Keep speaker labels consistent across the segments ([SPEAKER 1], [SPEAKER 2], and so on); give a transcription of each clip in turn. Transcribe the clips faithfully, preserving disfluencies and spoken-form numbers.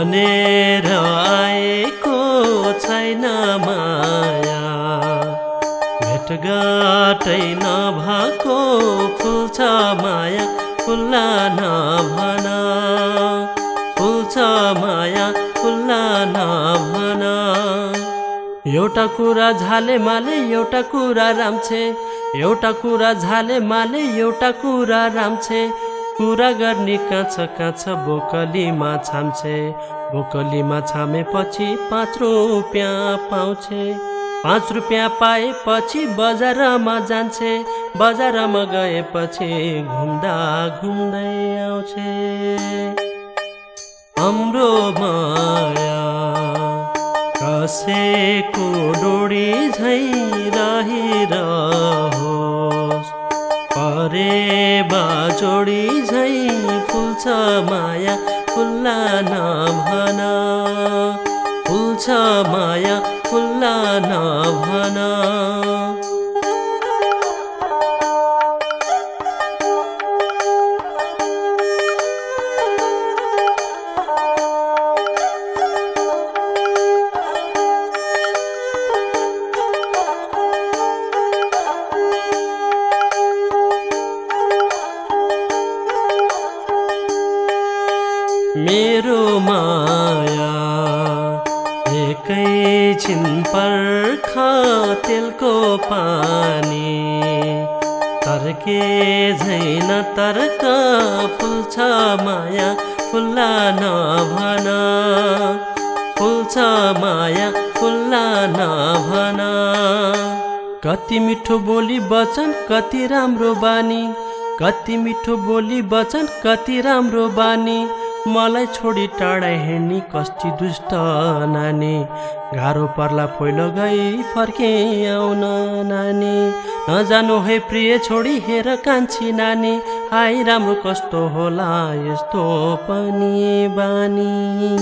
[SPEAKER 1] भनेर आएको छैन माया, भेटघाटै नभएको फुल्छ माया, फुल्ला नभन, फुल्छ माया, फुल्ला नभन। एउटा कुरा झाले माले एउटा कुरा राम्छे, एउटा कुरा झाले माले एउटा कुरा राम्छे, कुरा गर्ने काँच काँच बोकलीमा छाम्छे, बोकलीमा छामेपछि पाँच रुपियाँ पाउँछे, पाँच रुपियाँ पाएपछि बजारमा जान्छे, बजारमा गएपछि घुम्दा घुम्दै आउँछे। हाम्रो माया कसैको डोरी झैं रहिरहोस्, परे बाजोडी झैं फुल्छ माया, फुल्ला नभन, फुल्छ माया, फुल्ला नभन। मेरो माया एकैछिन पर्खा तेलको पानी, तर्के झैं नतर्क फुल्छ माया, फुल्ला नभन, फुल्छ माया, फुल्ला नभन। कति मिठो बोली वचन कति राम्रो बानी, कति मिठो बोली वचन कति राम्रो बानी, मलाई छोडी टाढा हिँड्ने कस्ती दुष्ट नानी, गाह्रो पर्ला पहिलो गई फर्के आउन नानी, नजानु है प्रिय छोडी हेर कान्छी नानी, आइ राम्रो कस्तो होला यस्तो पनि बानी।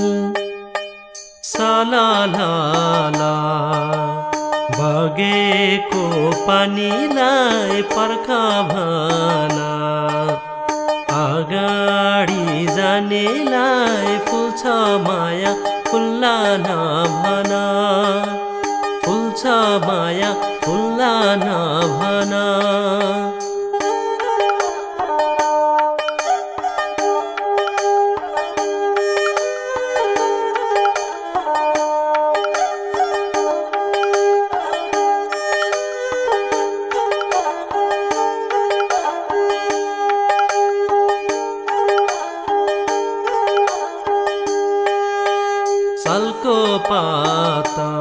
[SPEAKER 1] सलाला बगेको पानीलाई पर्ख भन, अगाडि जानेलाई फुल्छ माया, फुल्ला नभन, फुल्छ माया, फुल्ला नभन। सालको पाता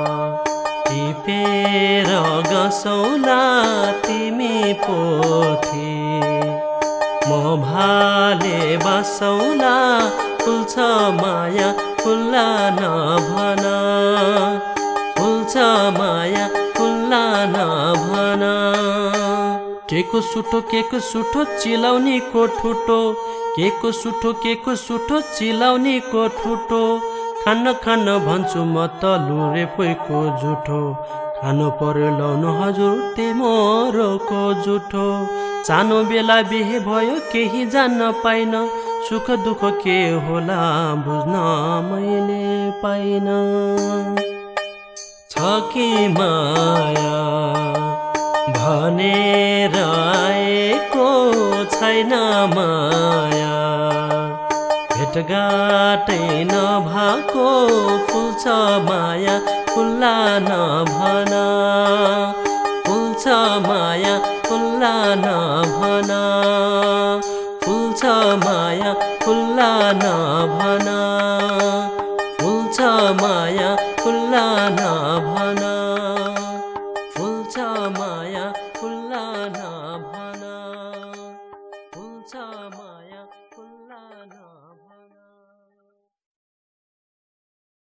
[SPEAKER 1] टिपेर गसौला तिमी पोथी, म भाले बसौला फुल्छ माया, फुल्ला नभन, फुल्छ माया, फुल्ला नभन। केको सुठो केको सुठो चिलाउनीको ठुटो, केको सुठो केको सुठो चिलाउनीको ठुटो, खान खान भन्छु म त लुरे पोइको जुठो, खानु पर्यो लाउनु हजुर तेमोरोको जुठो। सानो बेला बिहे भयो केही जान्न पाइन, सुख दुःख के होला बुझ्न मैले पाइन। छ कि माया भनेर आएको छैन माया, भेटघाटै नभएको फुल्छ माया, फुल्ला नभन, फुल्छ माया, फुल्ला नभन, फुल्छ माया, फुल्ला नभन, फुल्छ माया, फुल्ला नभन।